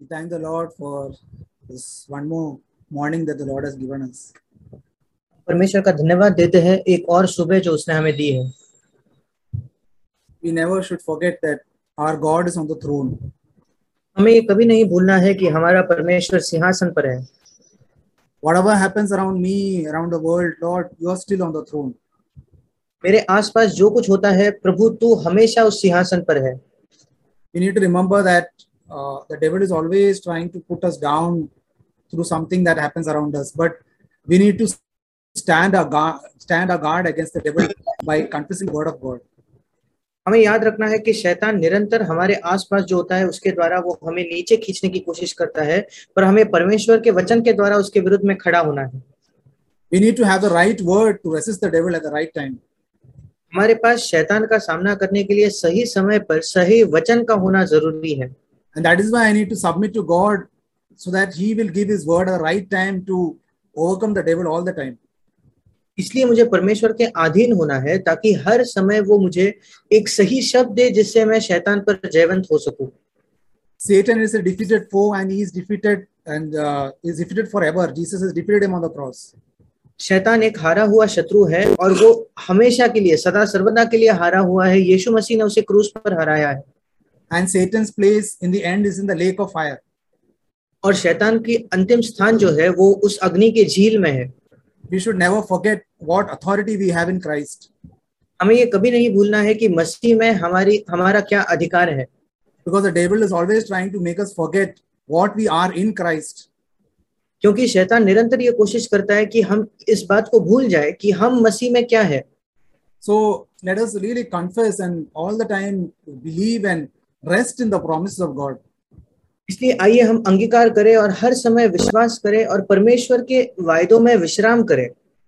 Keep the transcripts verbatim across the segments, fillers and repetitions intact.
We thank the Lord for this one more morning that the Lord has given us. परमेश्वर का धन्यवाद देते हैं एक और सुबह जो उसने हमें दी है. We never should forget that our God is on the throne. हमें ये कभी नहीं भूलना है कि हमारा परमेश्वर सिंहासन पर है. Whatever happens around me, around the world, Lord, you are still on the throne. मेरे आसपास जो कुछ होता है प्रभु तू हमेशा उस सिंहासन पर है. We need to remember that uh, the devil is always trying to put us down through something that happens around us, but we need to stand our guard, stand our guard against the devil by confessing the word of God. हमें याद रखना है कि शैतान निरंतर हमारे आसपास जो होता है उसके द्वारा वो हमें नीचे खींचने की कोशिश करता है, पर हमें परमेश्वर के वचन के द्वारा उसके विरुद्ध में खड़ा होना है. We need to have the right word to resist the devil at the right time. हमारे पास शैतान का सामना करने के लिए सही समय पर सही वचन का होना जरूरी है. And that is why I need to submit to God so that he will give his word at the right time to overcome the devil all the time. इसलिए मुझे परमेश्वर के अधीन होना है ताकि हर समय वो मुझे एक सही शब्द दे जिससे मैं शैतान पर जयवंत हो सकूं. Satan is a defeated foe and he is defeated and uh, is defeated forever. Jesus has defeated him on the cross. शैतान एक हारा हुआ शत्रु है और वो हमेशा के लिए सदा सर्वदा के लिए हारा हुआ है. यीशु मसीह ने उसे क्रूस पर हराया है. And Satan's place in the end is in the lake of fire. और शैतान की अंतिम स्थान जो है वो उस अग्नि के झील में है. We should never forget what authority we have in Christ. हमें ये कभी नहीं भूलना है कि मसीह में हमारी हमारा क्या अधिकार है. Because the devil is always trying to make us forget what we are in Christ. क्योंकि शैतान निरंतर ये कोशिश करता है कि हम इस बात को भूल जाए कि हम मसीह में क्या है. So let us really confess and all the time believe and rest in the promises of God. इसलिए आइए हम अंगीकार करें और हर समय विश्वास करें और परमेश्वर के वायदों में विश्राम करें.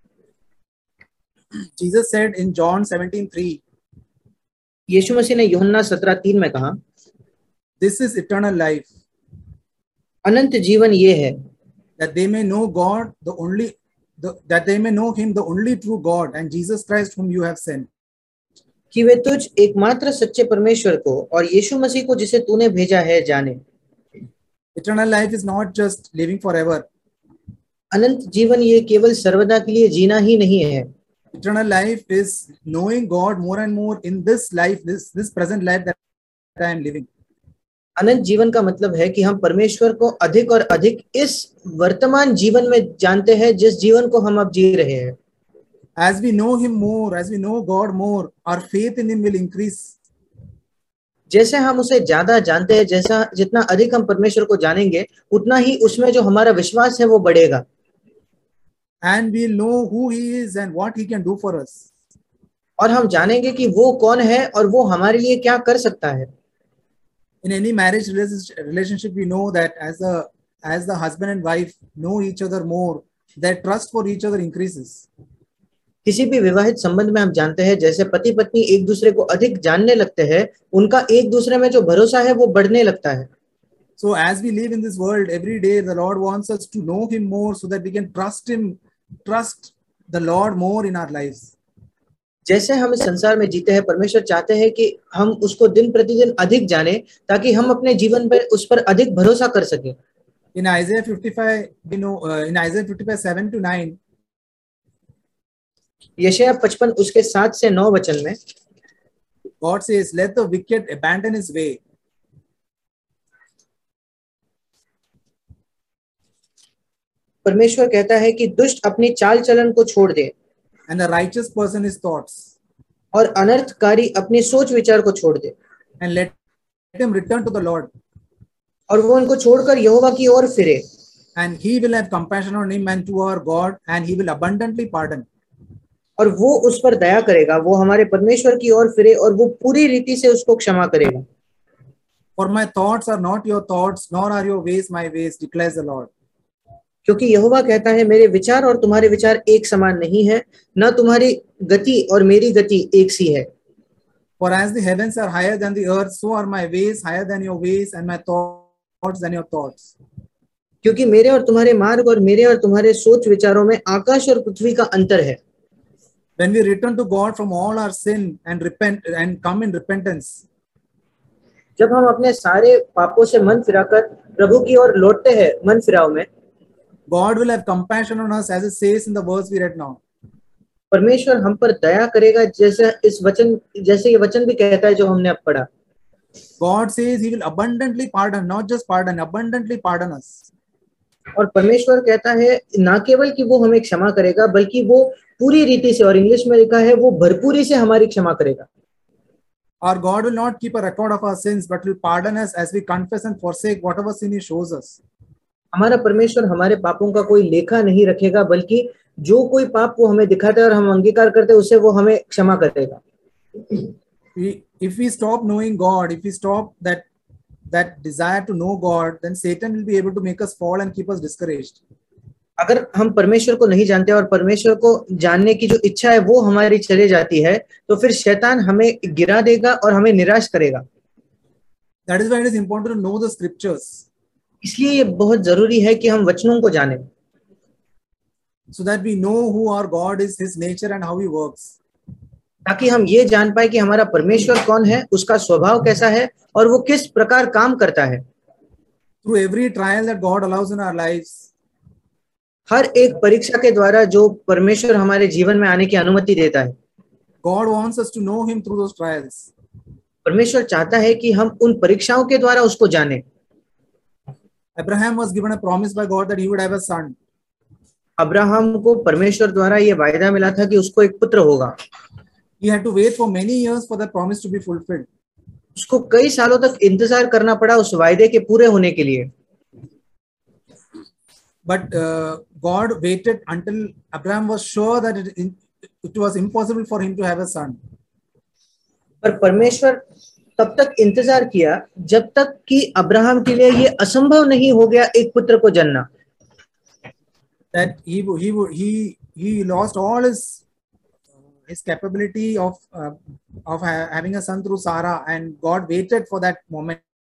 Jesus said in John seventeen three, यीशु मसीह ने यूहन्ना सत्रह तीन में कहा, this is eternal life, अनंत जीवन ये है that they may know God, the only, the, that they may know Him, the only true God, and Jesus Christ whom you have sent. कि वे तुझ एकमात्र सच्चे परमेश्वर को और यीशु मसीह को जिसे तूने भेजा है जाने. Eternal life is not just living forever. अनंत जीवन ये केवल सर्वदा के लिए जीना ही नहीं है. Eternal life is knowing God more and more in this life, this this present life that I am living. अनंत जीवन का मतलब है कि हम परमेश्वर को अधिक और अधिक इस वर्तमान जीवन में जानते हैं जिस जीवन को हम अब जी रहे हैं. As we know Him more, as we know God more, our faith in Him will increase. जैसे हम उसे ज्यादा जानते हैं, जैसा जितना अधिक हम परमेश्वर को जानेंगे उतना ही उसमें जो हमारा विश्वास है वो बढ़ेगा. And we'll know who He is and what He can do for us. और हम जानेंगे कि वो कौन है और वो हमारे लिए क्या कर सकता है. In any marriage relationship, we know that as the as the husband and wife know each other more, their trust for each other increases. किसी भी विवाहित संबंध में हम जानते हैं जैसे पति पत्नी एक दूसरे को अधिक जानने लगते हैं, उनका एक दूसरे में जो भरोसा है वो बढ़ने लगता है. So as we live in this world every day, the Lord wants us to know Him more so that we can trust Him, trust the Lord more in our lives. जैसे हम इस संसार में जीते हैं, परमेश्वर चाहते हैं कि हम उसको दिन प्रतिदिन अधिक जाने ताकि हम अपने जीवन पर उस पर अधिक भरोसा कर सकें. In Isaiah fifty-five, you know, uh, in Isaiah fifty-five seven to nine, यशायाह पचपन उसके सात से नौ वचन में God says, "Let the wicked abandon his way." परमेश्वर कहता है कि दुष्ट अपनी चाल चलन को छोड़ दे. And the righteous person his thoughts. और अनर्थकारी अपनी सोच विचार को छोड़ दे. And let him return to the Lord. और वो उनको छोड़कर यहोवा की ओर फिरे. And He will have compassion on him and to our God, and He will abundantly pardon. और वो उस पर दया करेगा, वो हमारे परमेश्वर की ओर फिरे और वो पूरी रीति से उसको क्षमा करेगा. For my thoughts are not your thoughts, nor are your ways my ways, declares the Lord. क्योंकि यहोवा कहता है मेरे विचार और तुम्हारे विचार एक समान नहीं है, न तुम्हारी गति और मेरी गति एक सी है. For as the heavens are higher than the earth, so are my ways higher than your ways, and my thoughts than your thoughts. क्योंकि मेरे और तुम्हारे मार्ग और मेरे और तुम्हारे सोच विचारों में आकाश और पृथ्वी का अंतर है. When we return to God from all our sin and repent and come in repentance, जब हम अपने सारे पापों से मन फिराकर प्रभु की ओर लौटते हैं मन फिराव में, God will have compassion on us, as it says in the verse we read now. परमेश्वर हम पर दया करेगा, जैसे इस वचन जैसे ये वचन भी कहता है जो हमने अब पढ़ा। God says He will abundantly pardon, not just pardon, abundantly pardon us. और परमेश्वर कहता है ना केवल कि वो हमें क्षमा करेगा, बल्कि वो पूरी रीति से, और इंग्लिश में लिखा है वो भरपूरी से हमारी क्षमा करेगा। Our God will not keep a record of our sins, but will pardon us as we confess and forsake whatever sin He shows us. हमारा परमेश्वर हमारे पापों का कोई लेखा नहीं रखेगा, बल्कि जो कोई पाप वो हमें दिखाता है और हम अंगीकार करते हैं, उसे वो हमें क्षमा करेगा। We, if we stop knowing God, if we stop that that desire to know God, then Satan will be able to make us fall and keep us discouraged. अगर हम परमेश्वर को नहीं जानते और परमेश्वर को जानने की जो इच्छा है वो हमारी चले जाती है, तो फिर शैतान हमें गिरा देगा और हमें निराश करेगा। That is why it is important to know the scriptures. इसलिए ये बहुत जरूरी है कि हम वचनों को जानें, so that we know who our God is, His nature and how He works. ताकि हम ये जान पाए कि हमारा परमेश्वर कौन है, उसका स्वभाव कैसा है और वो किस प्रकार काम करता है। Through every trial that God allows in our lives, हर एक परीक्षा के द्वारा जो परमेश्वर हमारे जीवन में आने की अनुमति देता है, God wants us to know Him through those trials. परमेश्वर चाहता है कि हम उन परीक्षाओं के द्वारा उसको जानें। Abraham was given a promise by God that he would have a son. Abraham को परमेश्वर द्वारा ये वायदा मिला था कि उसको एक पुत्र होगा। He had to wait for many years for that promise to be fulfilled. उसको कई सालों तक इंतजार करना पड़ा उस वायदे के पूरे होने के लिए। But uh, God waited until Abraham was sure that it, it was impossible for him to have a son. पर परमेश्वर तब तक इंतजार किया जब तक कि अब्राहम के लिए ये असंभव नहीं हो गया एक पुत्र को जन्ना। That he he he he lost all his his capability of uh, of ha- having a son through Sarah, and God waited for that moment.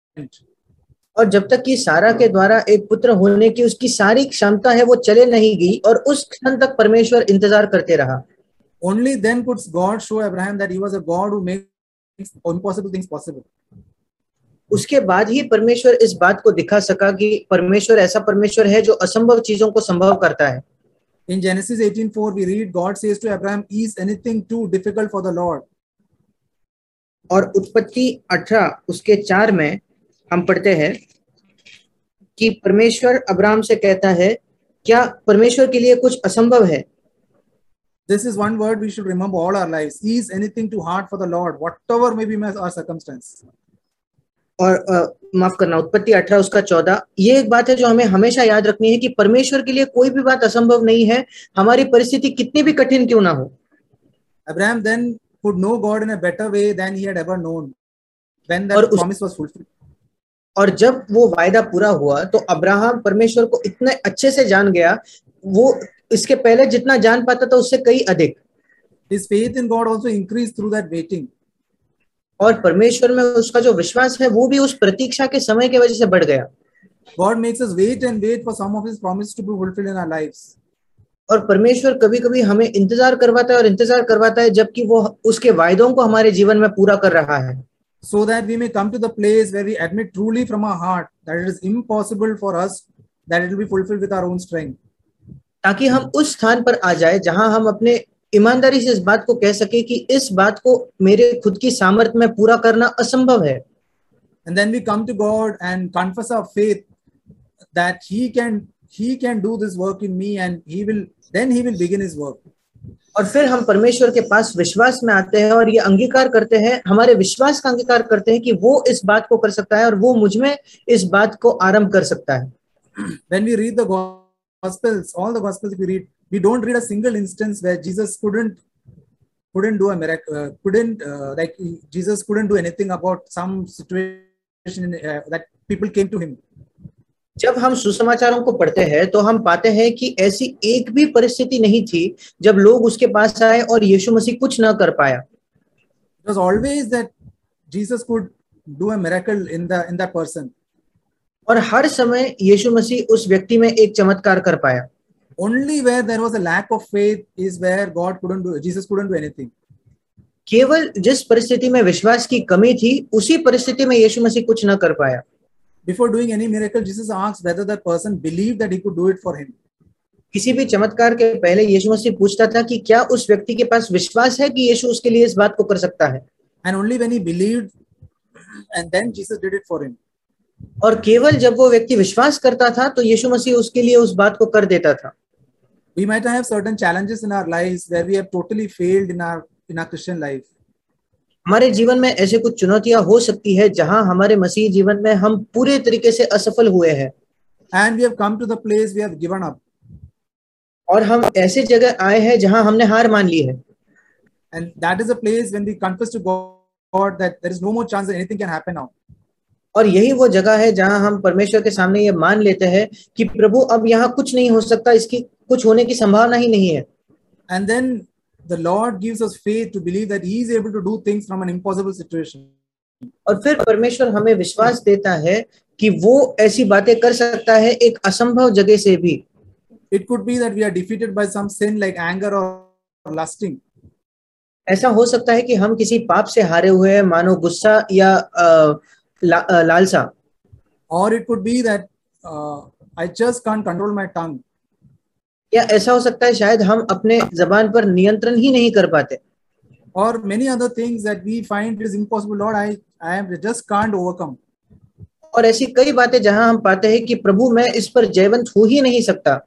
और जब तक कि सारा के द्वारा एक पुत्र होने की उसकी सारी क्षमता है वो चले नहीं गई, और उस क्षण तक परमेश्वर इंतजार करते रहा। Only then could God show Abraham that He was a God who makes impossible things possible. उसके बाद ही परमेश्वर इस बात को दिखा सका कि परमेश्वर ऐसा परमेश्वर है जो असंभव चीजों को संभव करता है। In Genesis eighteen four we read, God says to Abraham, "Is anything too difficult for the Lord?" और उत्पत्ति अठारह उसके चार में हम पढ़ते हैं कि परमेश्वर अब्राहम से कहता है, क्या परमेश्वर के लिए कुछ असंभव है? This is one word we should remember all our lives. Is anything too hard for the Lord, whatever may be our circumstance? और uh, माफ करना, उत्पत्ति अठारह उसका चौदह, ये एक बात है जो हमें हमेशा याद रखनी है कि परमेश्वर के लिए कोई भी बात असंभव नहीं है, हमारी परिस्थिति कितनी भी कठिन क्यों ना हो। Abraham then could know God in a better way than he had ever known when that promise was fulfilled. और जब वो वायदा पूरा हुआ तो अब्राहम परमेश्वर को इतने अच्छे से जान गया, वो इसके पहले जितना जान पाता था उससे कई अधिक। His faith in God also increased through that waiting. और परमेश्वर में उसका जो विश्वास है वो भी उस प्रतीक्षा के समय की वजह से बढ़ गया। God makes us wait and wait for some of His promises to be fulfilled in our lives. और परमेश्वर कभी कभी हमें इंतजार करवाता है और इंतजार करवाता है जबकि वो उसके वायदों को हमारे जीवन में पूरा कर रहा है। So that we may come to the place where we admit truly from our heart that it is impossible for us, that it will be fulfilled with our own strength. ताकि हम उस स्थान पर आ जाए जहां हम अपने ईमानदारी से इस बात को कह सके कि इस बात को मेरे खुद की सामर्थ्य में पूरा करना असंभव है। And then we come to God and confess our faith that He can He can do this work in me, and He will then He will begin His work. और फिर हम परमेश्वर के पास विश्वास में आते हैं और ये अंगीकार करते हैं, हमारे विश्वास का अंगीकार करते हैं कि वो इस बात को कर सकता है और वो मुझ में इस बात को आरंभ कर सकता है। When we read the Gospels, all the Gospels we read, we don't read a single instance where Jesus couldn't couldn't do a miracle, uh, couldn't uh, like Jesus couldn't do anything about some situation uh, that people came to Him. जब हम सुसमाचारों को पढ़ते हैं तो हम पाते हैं कि ऐसी एक भी परिस्थिति नहीं थी जब लोग उसके पास आए और यीशु मसीह कुछ ना कर पाया। It was always that Jesus could do a miracle in the in that person. और हर समय यीशु मसीह उस व्यक्ति में एक चमत्कार कर पाया। Only where there was a lack of faith is where God couldn't do, Jesus couldn't do anything. केवल जिस परिस्थिति में विश्वास की कमी थी उसी परिस्थिति में यीशु मसीह कुछ न कर पाया। Before doing any miracle, Jesus asked whether that person believed that he could do it for him. किसी भी चमत्कार के पहले यीशु मसीह पूछता था कि क्या उस व्यक्ति के पास विश्वास है कि यीशु उसके लिए इस बात को कर सकता है. And only when he believed, and then Jesus did it for him. और केवल जब वो व्यक्ति विश्वास करता था तो यीशु मसीह उसके लिए उस बात को कर देता था. We might have certain challenges in our lives where we have totally failed in our in our Christian life. हमारे जीवन में ऐसे कुछ चुनौतियां हो सकती है जहां हमारे मसीह जीवन में हम पूरे तरीके से असफल हुए हैं. And we have come to the place we have given up. और हम ऐसे जगह आए हैं जहां हमने हार मान ली है. And that is a place when we confess to God that there is no more chance that anything can happen now. और यही वो जगह है जहां हम परमेश्वर के सामने ये मान लेते हैं कि प्रभु अब यहाँ कुछ नहीं हो सकता, इसकी कुछ होने की संभावना ही नहीं है. And then the Lord gives us faith to believe that He is able to do things from an impossible situation. और फिर परमेश्वर हमें विश्वास देता है कि वो ऐसी बातें कर सकता है एक असंभव जगह से भी. It could be that we are defeated by some sin like anger or lusting. ऐसा हो सकता है कि हम किसी पाप से हारे हुए हैं, मानो गुस्सा या आ, ला, आ, लालसा. Or it could be that uh, I just can't control my tongue. या ऐसा हो सकता है शायद हम अपने जबान पर नियंत्रण ही नहीं कर पाते. Or many other things that we find is impossible. Lord, I I just can't overcome. और ऐसी कई बातें जहां हम पाते हैं कि प्रभु मैं इस पर जयवंत हो ही नहीं सकता.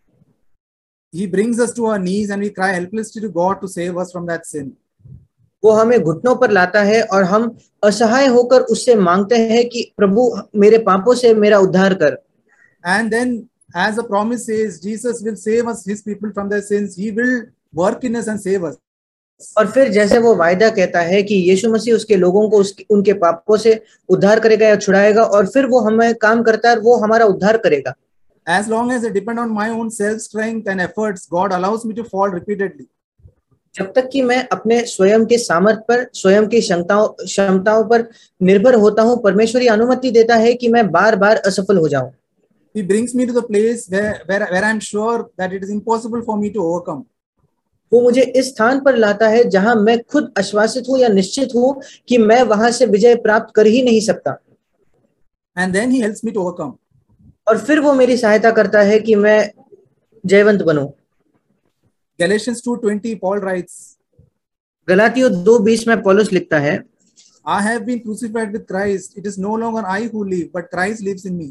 He brings us to our knees and we cry helplessly to God to save us from that sin. वो हमें घुटनों पर लाता है और हम असहाय होकर उससे मांगते हैं कि प्रभु मेरे पापों से मेरा उद्धार कर. And then, as the promise says, Jesus will save us, His people, from their sins. He will work in us and save us. और फिर जैसे वो वायदा कहता है कि यीशु मसीह उसके लोगों को उसके उनके पापों से उद्धार करेगा या छुड़ाएगा, और फिर वो हमें काम करता है, वो हमारा उद्धार करेगा. As long as I depend on my own self strength and efforts, God allows me to fall repeatedly. जब तक कि मैं अपने स्वयं के सामर्थ्य पर, स्वयं की क्षमताओं क्षमताओं पर निर्भर होता हूँ, परमेश्वर ये अनुमति देता है कि मैं बार बार असफल हो जाऊं. He brings me to the place where where where I'm sure that it is impossible for me to overcome. वो मुझे इस स्थान पर लाता है जहां मैं खुद आश्वासित हूं या निश्चित हूं कि मैं वहां से विजय प्राप्त कर ही नहीं सकता. And then He helps me to overcome. और फिर वो मेरी सहायता करता है कि मैं जयवंत बनूं. Galatians two twenty, Paul writes, गलातियों दो बीस में पौलुस लिखता है, I have been crucified with Christ. It is no longer I who live, but Christ lives in me.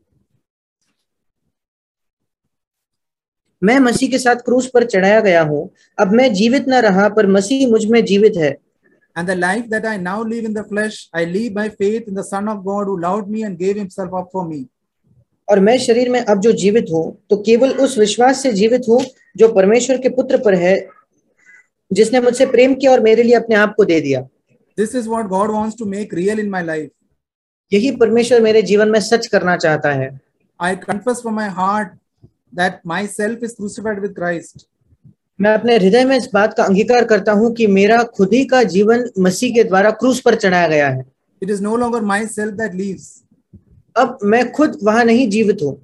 मैं मसीह के साथ क्रूस पर चढ़ाया गया हूं. अब मैं जीवित न रहा, पर मसीह मुझ में जीवित है. And the life that I now live in the flesh, I live by faith in the Son of God who loved me and gave Himself up for me. और मैं शरीर में अब जो जीवित हूं तो केवल उस विश्वास से जीवित हूं जो परमेश्वर के पुत्र पर है, जिसने मुझसे प्रेम किया और मेरे लिए अपने आप को दे दिया. This is what God wants to make real in my life. यही परमेश्वर मेरे जीवन में सच करना चाहता है. I confess from my heart that myself is crucified with Christ. मैं अपने हृदय में इस बात का अंगीकार करता हूं कि मेरा खुद ही का जीवन मसीह के द्वारा क्रूस पर चढ़ाया गया है. It is no longer myself that lives. अब मैं खुद वहां नहीं जीवित हूं.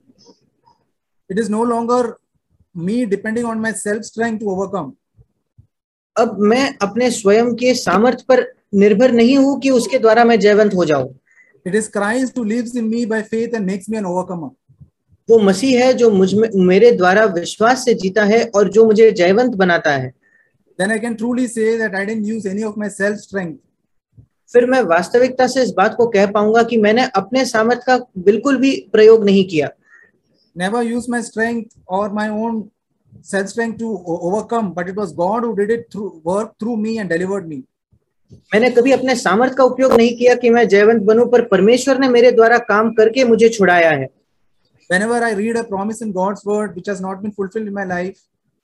It is no longer me depending on my self strength to overcome. अब मैं अपने स्वयं के सामर्थ्य पर निर्भर नहीं हूं कि उसके द्वारा मैं जयवंत हो जाऊं. It is Christ who lives in me by faith and makes me an overcomer. वो मसीह है जो मुझ में मेरे द्वारा विश्वास से जीता है और जो मुझे जयवंत बनाता है. Then I can truly say that I didn't use any of my self strength. फिर मैं वास्तविकता से इस बात को कह पाऊंगा कि मैंने अपने सामर्थ्य का बिल्कुल भी प्रयोग नहीं किया. Never used my strength or my own self strength to overcome, but it was God who did it through work through me and delivered me. मैंने कभी अपने सामर्थ्य का उपयोग नहीं किया कि मैं जयवंत बनूं, पर परमेश्वर ने मेरे द्वारा काम करके मुझे छुड़ाया है. Whenever I read a promise in God's word which has not been fulfilled in my life,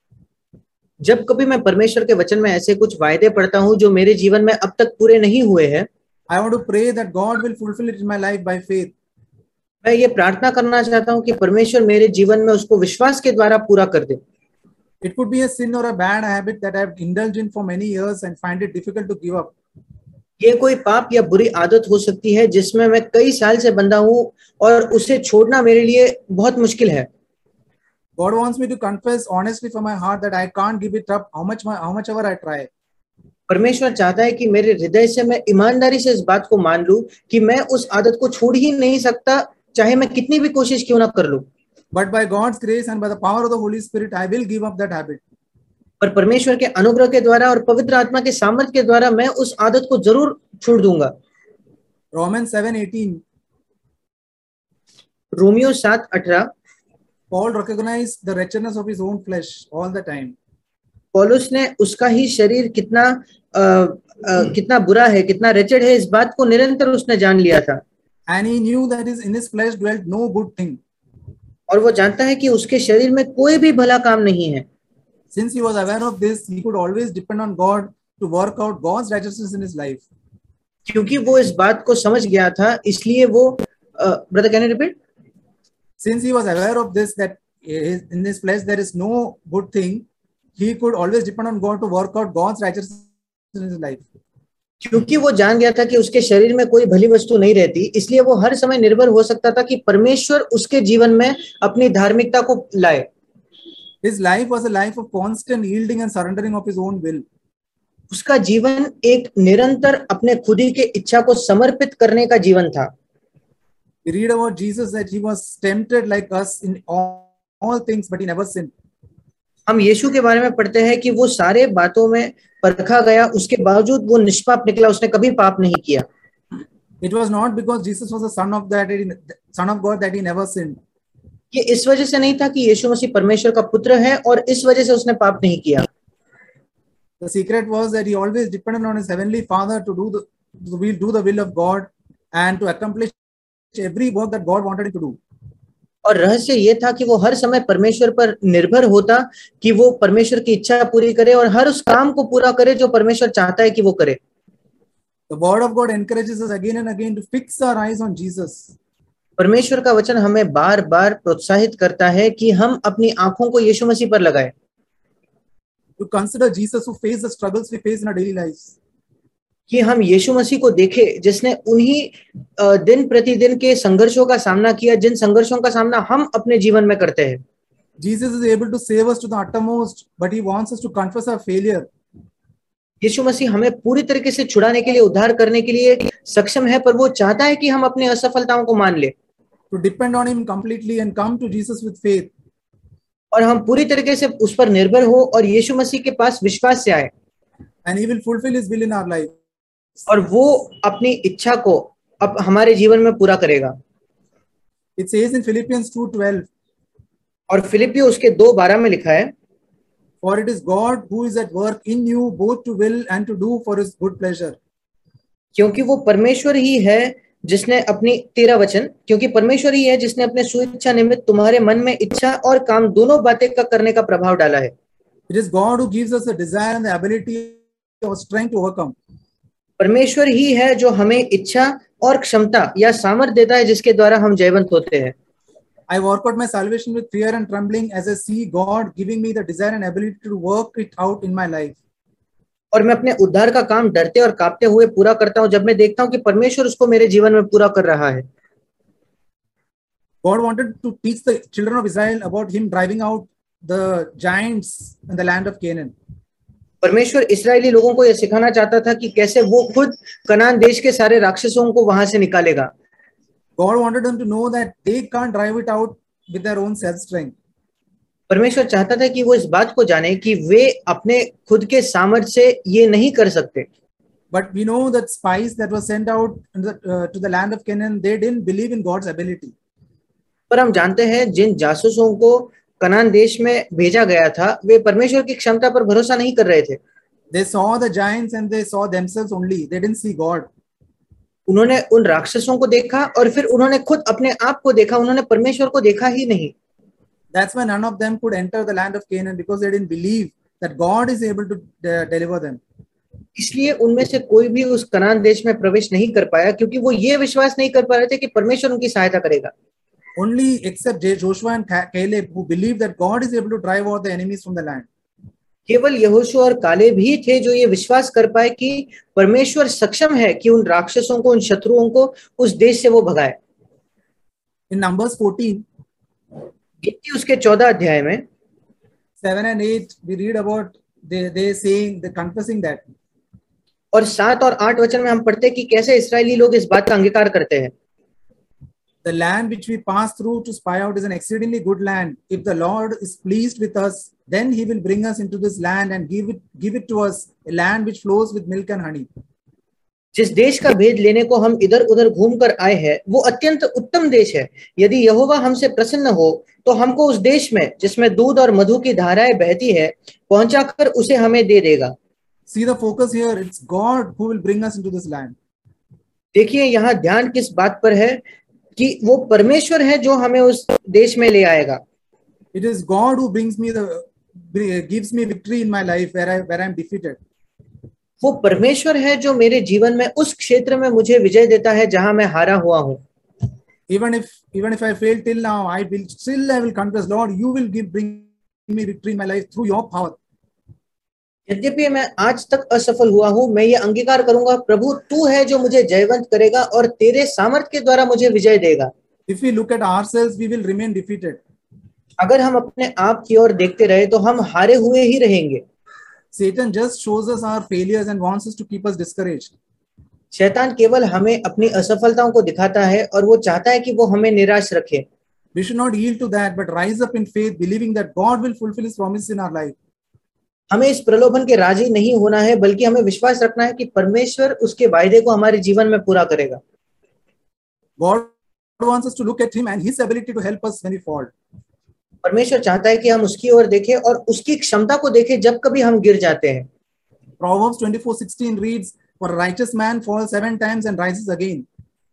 जब कभी मैं परमेश्वर के वचन में ऐसे कुछ वायदे पढ़ता हूं जो मेरे जीवन में अब तक पूरे नहीं हुए हैं, I want to pray that God will fulfill it in my life by faith. मैं ये प्रार्थना करना चाहता हूं कि परमेश्वर मेरे जीवन में उसको विश्वास के द्वारा पूरा कर दे. It could be a sin or a bad habit that I have indulged in for many years and find it difficult to give up. ये कोई पाप या बुरी आदत हो सकती है जिसमें मैं कई साल से बंधा हूं और उसे छोड़ना मेरे लिए बहुत मुश्किल है. God wants me to confess honestly from my heart that I can't give it up how much my, how much ever I try. परमेश्वर चाहता है कि मेरे हृदय से मैं ईमानदारी से इस बात को मान लूं कि मैं उस आदत को छोड़ ही नहीं सकता, चाहे मैं कितनी भी कोशिश क्यों ना कर लूं। But by God's grace and by the power of the Holy Spirit, I will give up that habit. पर परमेश्वर के अनुग्रह के द्वारा और पवित्र आत्मा के सामर्थ्य के द्वारा मैं उस आदत को जरूर छोड़ दूंगा। Romans seven eighteen. रोमियो सात अठारह। Paul recognized the wretchedness of his own flesh all the time. पौलुस ने उसका ही शरीर कितना आ, आ, कितना बुरा है, कितना रेचेड है, इस बात को निरंतर उसने जान लिया था। And he knew that his, in his flesh dwelt no good thing. और वो जानता है कि उसके शरीर में कोई भी भला काम नहीं है। Since he was aware of this, he could always depend on God to work out God's righteousness in his life. क्योंकि वो इस बात को समझ गया था, इसलिए वो brother can you repeat? Since he was aware of this, that in his flesh there is no good thing, he could always depend on God to work out God's righteousness in his life. क्योंकि वो जान गया था कि उसके शरीर में कोई भली वस्तु नहीं रहती, इसलिए वो हर समय निर्भर हो सकता था कि परमेश्वर उसके जीवन में अपनी धार्मिकता को लाए। His life was a life of constant yielding and surrendering of his own will. उसका जीवन एक निरंतर अपने खुद ही के इच्छा को समर्पित करने का जीवन था। We read about Jesus that he was tempted like us in all, all things, but he never sinned. हम यीशु के बारे में पढ़ते हैं कि वो सारे बातों में परखा गया, उसके बावजूद वो निष्पाप निकला, उसने कभी पाप नहीं किया। It was not because Jesus was the son of that son of God that he never sinned. ये इस वजह से नहीं था कि यीशु मसीह परमेश्वर का पुत्र है और इस वजह से उसने पाप नहीं किया। The secret was that he always depended on his heavenly Father to do the to will do the will of God and to accomplish every work that God wanted him to do. और रहस्य ये था कि वो हर समय परमेश्वर पर निर्भर होता कि वो परमेश्वर की इच्छा पूरी करे और हर उस काम को पूरा करे जो परमेश्वर चाहता है कि वो करे। The word of God encourages us again and again to fix our eyes on Jesus. परमेश्वर का वचन हमें बार बार प्रोत्साहित करता है कि हम अपनी आंखों को यीशु मसीह पर लगाएं। To consider Jesus who faced the struggles we face in our daily lives. कि हम यीशु मसीह को देखें जिसने उन्हीं दिन प्रतिदिन के संघर्षों का सामना किया, जिन संघर्षों का सामना हम अपने जीवन में करते हैं। Jesus is able to save us to the uttermost, but he wants us to confess our failure. यीशु मसीह हमें पूरी तरीके से छुड़ाने के लिए, उद्धार करने के लिए सक्षम है, पर वो चाहता है कि हम अपनी असफलताओं को मान ले। To depend on him completely and come to Jesus with faith. और हम पूरी तरीके से उस पर निर्भर हो और यीशु मसीह के पास विश्वास से आए। And he will fulfill his will in our life. और वो अपनी इच्छा को अब हमारे जीवन में पूरा करेगा। It says in Philippians two twelve. और फिलिपियो उसके दो बारह में लिखा है, For it is God who is at work in you both to will and to do for his good pleasure. क्योंकि वो परमेश्वर ही है जिसने अपनी तेरा वचन क्योंकि परमेश्वर ही है जिसने अपने स्वेच्छा निमित्त तुम्हारे मन में इच्छा और काम दोनों बातें का करने का प्रभाव डाला है। It is God who gives us the desire and the ability or strength to overcome. परमेश्वर ही है जो हमें इच्छा और क्षमता या सामर्थ्य देता है जिसके द्वारा हम जयवंत होते हैं। I work out my salvation with fear and trembling as I see God giving me the desire and ability to work it out in my life. और मैं अपने उद्धार का काम डरते और कांपते हुए पूरा करता हूं जब मैं देखता हूं कि परमेश्वर उसको मेरे जीवन में पूरा कर रहा है। God wanted to teach the children of Israel about him driving out the giants in the land of Canaan. परमेश्वर इस्राएली लोगों को यह सिखाना चाहता था कि कैसे वो खुद कनान देश के सारे राक्षसों को वहां से निकालेगा। God wanted them to know that they can't drive it out with their own self strength. परमेश्वर चाहता था कि वो इस बात को जाने कि वे अपने खुद के सामर्थ्य से ये नहीं कर सकते। But we know that spies that were sent out the, uh, to the land of Canaan, they didn't believe in God's ability. पर हम जानते हैं जिन जासूसों को कनान देश में भेजा गया था वे परमेश्वर की क्षमता पर भरोसा नहीं कर रहे थे। They saw the giants and they saw themselves only. They didn't see God. उन्होंने उन राक्षसों को देखा और फिर उन्होंने खुद अपने आप को देखा, उन्होंने परमेश्वर को देखा ही नहीं। That's why none of them could enter the land of Canaan because they didn't believe that God is able to uh, deliver them. इसलिए उनमें से कोई भी उस कनान देश में प्रवेश नहीं कर पाया क्योंकि वो ये विश्वास नहीं कर पा रहे थे कि परमेश्वर उनकी सहायता करेगा। Only except Joshua and Caleb who believed that God is able to drive out the enemies from the land. केवल यहोशू और कालेब ही थे जो ये विश्वास कर पाए कि परमेश्वर सक्षम है कि उन राक्षसों को, उन शत्रुओं को उस देश से वो भगाए। In Numbers fourteen, गिनती उसके चौदह अध्याय में seven and eight, we read about they they saying, they confessing that और सात और आठ वचन में हम पढ़ते हैं कि कैसे इस्राएली लोग इस बात का अंगीकार करते हैं। The land which we pass through to spy out is an exceedingly good land. If the Lord is pleased with us, then he will bring us into this land and give it give it to us, a land which flows with milk and honey. जिस देश का भेद लेने को हम इधर उधर घूम कर आए हैं वो अत्यंत उत्तम देश है। यदि यहोवा हमसे प्रसन्न हो तो हमको उस देश में जिसमें दूध और मधु की धाराएं बहती है पहुंचाकर उसे हमें दे देगा। See the focus here, it's God who will bring us into this land. देखिए यहाँ ध्यान किस बात पर है कि वो परमेश्वर है जो हमें उस देश में ले आएगा। It is God who brings me the gives me victory in my life where I where I am defeated. वो परमेश्वर है जो मेरे जीवन में उस क्षेत्र में मुझे विजय देता है जहां मैं हारा हुआ हूं। Even if even if I fail till now, I will still I will confess, Lord, you will give bring me victory in my life through your power. यद्यपि मैं आज तक असफल हुआ हूं, मैं ये अंगीकार करूंगा, प्रभु तू है जो मुझे जयवंत करेगा और तेरे सामर्थ के द्वारा मुझे विजय देगा। If we look at ourselves, we will remain defeated. अगर हम अपने आप की ओर देखते रहे तो हम हारे हुए ही रहेंगे। Satan just shows us our failures and wants us to keep us discouraged. शैतान केवल हमें अपनी असफलताओं को दिखाता है और वो चाहता है कि वो हमें निराश रखे। We should not yield to that, but rise up in faith, believing that God will fulfill His promises in our life. हमें इस प्रलोभन के राजी नहीं होना है, बल्कि हमें विश्वास रखना है कि परमेश्वर उसके वायदे को हमारे जीवन में पूरा करेगा। God wants us to look at Him and His ability to help us when we fall. परमेश्वर चाहता है कि हम उसकी ओर देखें और उसकी क्षमता को देखें जब कभी हम गिर जाते हैं। Proverbs twenty-four sixteen reads, "For a righteous man falls seven times and rises again."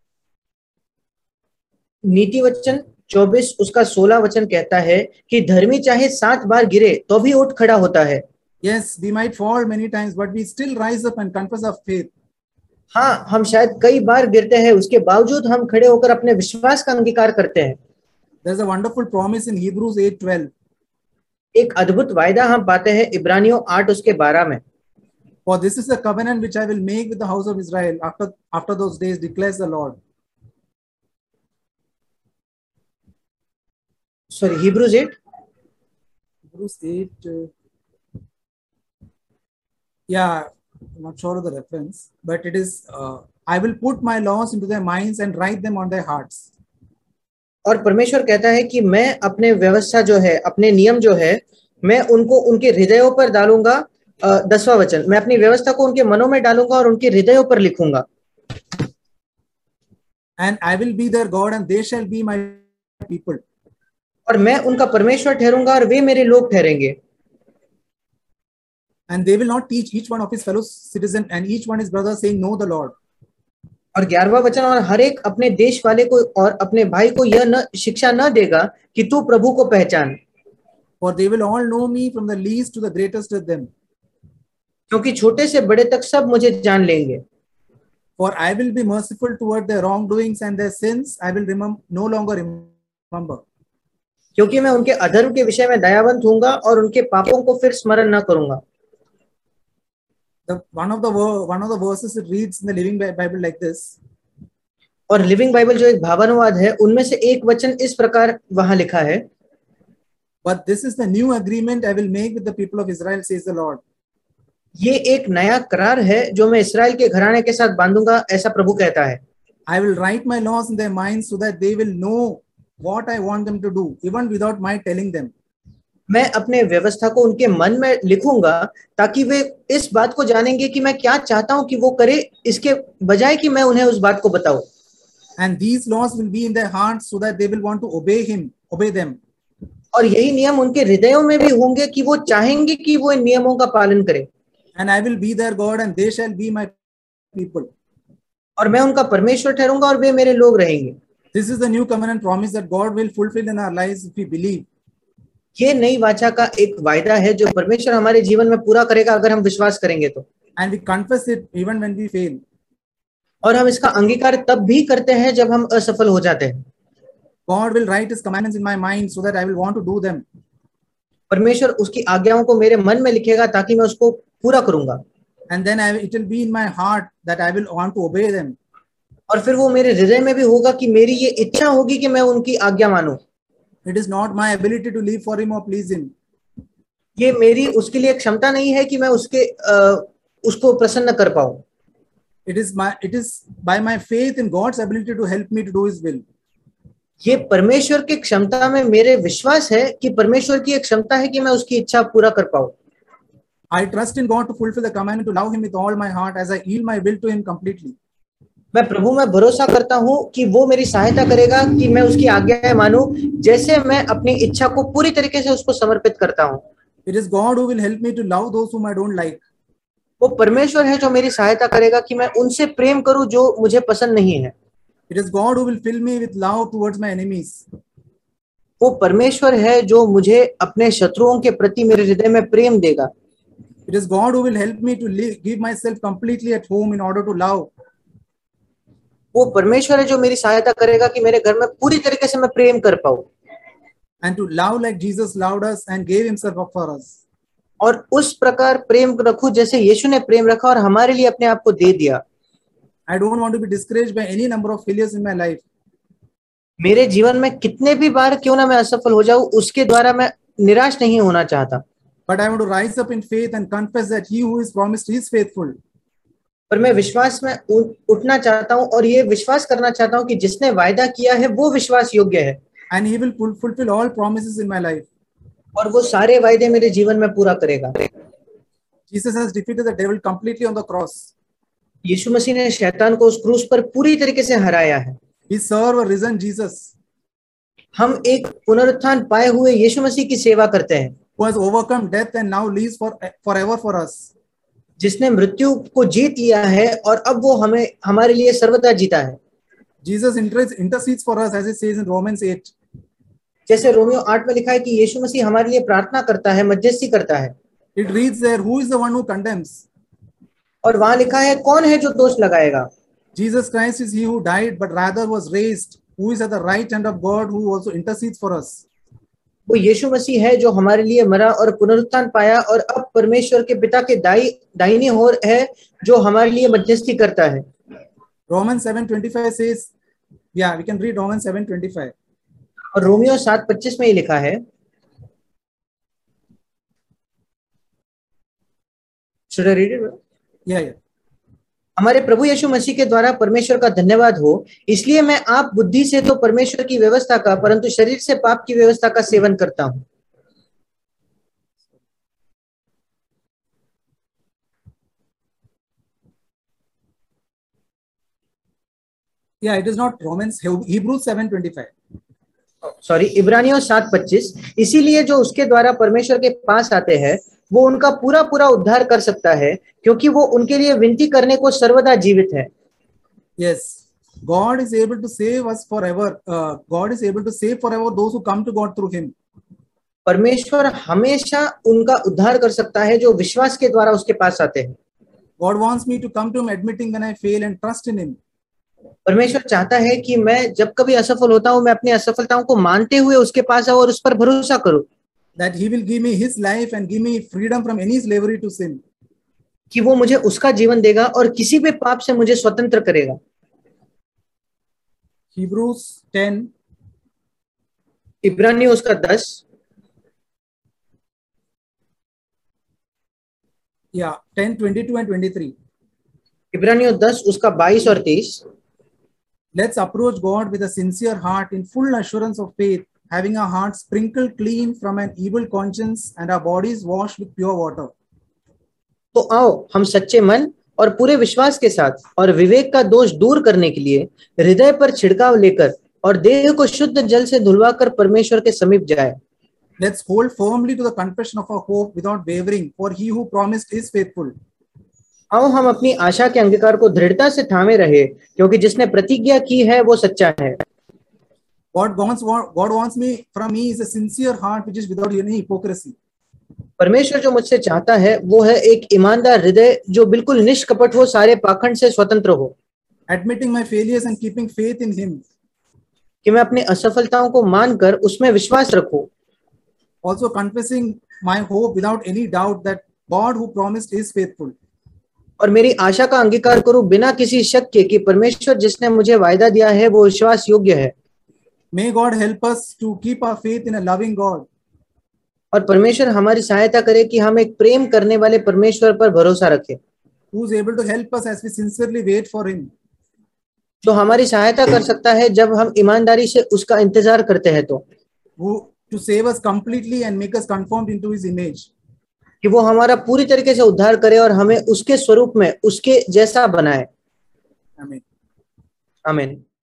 नीति वचन चौबीस उसका सोलह वचन कहता है कि धर्मी चाहे सात बार गिरे तो भी उठ खड़ा होता है। Yes, we might fall many times, but we still rise up and confess our faith. हाँ, हम शायद कई बार गिरते हैं, उसके बावजूद हम खड़े होकर अपने विश्वास का अंगीकार करते हैं। There's a wonderful promise in Hebrews eight twelve. एक अद्भुत वायदा हम पाते हैं इब्रानियों आठ उसके बारह में। For this is the covenant which I will make with the house of Israel after after those days, declares the Lord. Sorry, Hebrews eight. Hebrews eight. Uh, yeah, I'm not sure of the reference, but it is. Uh, I will put my laws into their minds and write them on their hearts. और परमेश्वर कहता है कि मैं अपने व्यवस्था जो है, अपने नियम जो है, मैं उनको उनके हृदयों पर डालूंगा। दसवां वचन, मैं अपनी व्यवस्था को उनके मनों में डालूंगा और उनके हृदयों पर लिखूंगा। And I will be their God and they shall be my people. और मैं उनका परमेश्वर ठहरूंगा और वे मेरे लोग ठहरेंगे। And they will not teach each one of his fellow citizen and each one his brother, saying, know the Lord. और ग्यारहवां वचन, और हर एक अपने देश वाले को और अपने भाई को यह न शिक्षा न देगा कि तू प्रभु को पहचान। For they will all know me from the least to the greatest of them. क्योंकि छोटे से बड़े तक सब मुझे जान लेंगे। For I will be merciful toward their wrongdoings and their sins I will remember no longer remember. क्योंकि मैं उनके अधर्म के विषय में दयावंत होऊंगा और उनके पापों को फिर स्मरण न करूंगा। The one of the one of the verses it reads in the Living Bible like this. और लिविंग बाइबल जो एक भावानुवाद है, उनमें से एक वचन इस प्रकार वहां लिखा है, But this is the new agreement I will make with the people of Israel, says the Lord. ये एक नया करार है जो मैं इस्राएल के घराने के साथ बांधूंगा, ऐसा प्रभु कहता है। I will write my laws in their minds so that they will know what I want them to do, even without my telling them. मैं अपने व्यवस्था को उनके मन में लिखूंगा ताकि वे इस बात को जानेंगे कि मैं क्या चाहता हूं कि वो करे, इसके बजाय कि मैं उन्हें उस बात को बताऊं। And these laws will be in their hearts so that they will want to obey him, obey them. और यही नियम उनके हृदयों में भी होंगे कि वो चाहेंगे कि वो इन नियमों का पालन करें। And I will be their God and they shall be my people. और मैं उनका परमेश्वर ठहरूंगा और वे मेरे लोग रहेंगे। This is the new covenant promise that God will fulfill in our lives if we believe. ये नई वाचा का एक वायदा है जो परमेश्वर हमारे जीवन में पूरा करेगा अगर हम विश्वास करेंगे तो। And we confess it even when we fail. और हम इसका अंगीकार तब भी करते हैं जब हम असफल हो जाते हैं। God will write His commandments in my mind so that I will want to do them. परमेश्वर उसकी आज्ञाओं को मेरे मन में लिखेगा ताकि मैं उसको पूरा करूंगा। And then I, it will be in my heart that I will want to obey them. और फिर वो मेरे हृदय में भी होगा कि मेरी ये इच्छा होगी कि मैं उनकी आज्ञा मानूं। It is not my ability to live for Him or please Him. ये मेरी उसके लिए क्षमता नहीं है कि मैं उसके आ, उसको प्रसन्न कर पाऊं। It is my it is by my faith in God's ability to help me to do His will. ये परमेश्वर की क्षमता में मेरे विश्वास है कि परमेश्वर की एक क्षमता है कि मैं उसकी इच्छा पूरा कर पाऊं. I trust in God to fulfill the commandment to love Him with all my heart as I yield my will to Him completely. मैं प्रभु में भरोसा करता हूं कि वो मेरी सहायता करेगा कि मैं उसकी आज्ञाएं मानूं जैसे मैं अपनी इच्छा को पूरी तरीके से उसको समर्पित करता हूं. It is God who will help me to love those whom I don't like. वो परमेश्वर है जो मेरी सहायता करेगा कि मैं उनसे प्रेम करूं जो मुझे पसंद नहीं है. It is God who will fill me with love towards my enemies. वो परमेश्वर है जो मुझे अपने शत्रुओं के प्रति मेरे हृदय में प्रेम देगा. It is God who will help me to live, give myself completely at home in order to love. वो परमेश्वर है जो मेरी सहायता करेगा कि मेरे घर में पूरी तरीके से मैं प्रेम कर पाऊं. And to love like Jesus loved us and gave Himself up for us. और उस प्रकार प्रेम रखूं जैसे यीशु ने प्रेम रखा और हमारे लिए अपने आप को दे दिया. I don't want to be discouraged by any number of failures in my life. मेरे जीवन में कितने भी बार क्यों ना मैं असफल हो जाऊं उसके द्वारा मैं निराश नहीं होना चाहता. But I want to rise up in faith and confess that He who is promised is faithful. पर मैं विश्वास में उठना चाहता हूं और ये विश्वास करना चाहता हूं कि जिसने वायदा किया है वो विश्वास योग्य है. And He will fulfill all promises in my life. और वो सारे वायदे मेरे जीवन में पूरा करेगा. Jesus has defeated the devil completely on the cross. यीशु मसीह ने शैतान को उस क्रूस पर पूरी तरीके से हराया है. We serve a risen Jesus. हम एक पुनरुत्थान पाए हुए यीशु मसीह की सेवा करते हैं. Who has overcome death and now lives for forever for us. जिसने मृत्यु को जीत लिया है और अब वो हमें हमारे लिए सर्वदा जीता है. Jesus intercedes for us as it says in Romans eight. जैसे रोमियो आठ में लिखा है कि यीशु मसीह हमारे लिए प्रार्थना करता है, मध्यस्थी करता है. It reads there, who is the one who condemns? और वहां लिखा है कौन है जो दोष लगाएगा. Jesus Christ is He who died but rather was raised, who is at the right hand of God, who also intercedes for us. वो यीशु मसीह है जो हमारे लिए मरा और पुनरुत्थान पाया और अब परमेश्वर के पिता के दाई दाहिनी ओर है जो हमारे लिए मध्यस्थी करता है. Romans seven twenty-five says, yeah, we can read Romans seven twenty-five. और रोमियो सात पच्चीस में ये लिखा है. Should I read it? Yeah, yeah. हमारे प्रभु यीशु मसीह के द्वारा परमेश्वर का धन्यवाद हो, इसलिए मैं आप बुद्धि से तो परमेश्वर की व्यवस्था का परंतु शरीर से पाप की व्यवस्था का सेवन करता हूं. Yeah, it is not Romans, Hebrews seven twenty-five. Sorry, इब्रानियों सात पच्चीस. इसीलिए जो उसके द्वारा परमेश्वर के पास आते हैं वो उनका पूरा पूरा उद्धार कर सकता है क्योंकि वो उनके लिए विनती करने को सर्वदा जीवित है. Yes, God is able to save us forever. Uh, God is able to save forever those who come to God through Him. परमेश्वर हमेशा उनका उद्धार कर सकता है जो विश्वास के द्वारा उसके पास आते हैं. God wants me to come to Him admitting when I fail and trust in Him. परमेश्वर चाहता है कि मैं जब कभी असफल होता हूं मैं अपनी असफलताओं को मानते हुए उसके पास आऊं और उस पर भरोसा करूं. That He will give me His life and give me freedom from any slavery to sin. कि वो मुझे उसका जीवन देगा और किसी भी पाप से मुझे स्वतंत्र करेगा. Hebrews ten. इब्रानियों उसका दस. Yeah, ten twenty-two and twenty-three. इब्रानियों दस उसका बाईस और तीस. Let's approach God with a sincere heart in full assurance of faith, having our hearts sprinkled clean from an evil conscience and our bodies washed with pure water. तो आओ हम सच्चे मन और पूरे विश्वास के साथ और विवेक का दोष दूर करने के लिए हृदय पर छिड़काव लेकर और देह को शुद्ध जल से धुलवाकर परमेश्वर के समीप जाए. Let's hold firmly to the confession of our hope without wavering, for He who promised is faithful. आओ हम अपनी आशा के अंगीकार को दृढ़ता से थामे रहे क्योंकि जिसने प्रतिज्ञा की है वो सच्चा है. What God wants, God wants me from me is a sincere heart which is without any hypocrisy. परमेश्वर जो मुझसे चाहता है वो है एक ईमानदार हृदय जो बिल्कुल निष्कपट हो, सारे पाखंड से स्वतंत्र हो. Admitting my failures and keeping faith in Him. कि मैं अपनी असफलताओं को मानकर उसमें विश्वास रखूं. Also confessing my hope without any doubt that God who promised is faithful. और मेरी आशा का अंगीकार करूं बिना किसी शक के कि परमेश्वर जिसने मुझे वायदा दिया है वो विश्वास योग्य है. May God help us to keep our faith in a loving God. और परमेश्वर हमारी सहायता करे कि हम एक प्रेम करने वाले परमेश्वर पर भरोसा रखें. who is able to help us as we sincerely wait for him. जो हमारी सहायता कर सकता है जब हम ईमानदारी से उसका इंतजार करते हैं, तो who to save us completely and make us conformed into his image. कि वो हमारा पूरी तरीके से उद्धार करे और हमें उसके स्वरूप में उसके जैसा बनाए. Amen. आमीन.